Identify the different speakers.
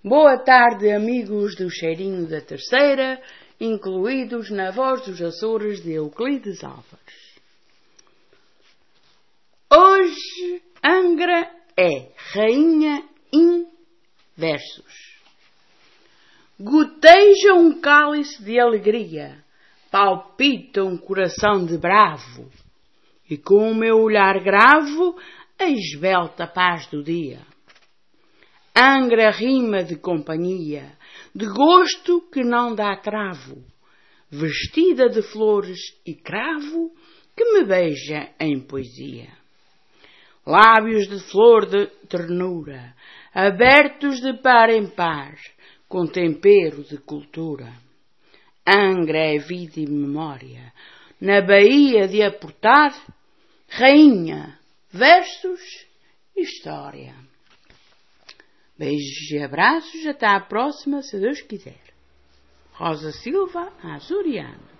Speaker 1: Boa tarde, amigos do Cheirinho da Terceira, incluídos na Voz dos Açores de Euclides Álvares. Hoje, Angra é rainha em versos. Goteja um cálice de alegria, palpita um coração de bravo, e com o meu olhar gravo, a esbelta paz do dia. Angra rima de companhia, de gosto que não dá travo, vestida de flores e cravo, que me beija em poesia. Lábios de flor de ternura, abertos de par em par, com tempero de cultura. Angra é vida e memória, na Baía de aportar, rainha, versos, história. Beijos e abraços, até à próxima, se Deus quiser. Rosa Silva, Azuriana.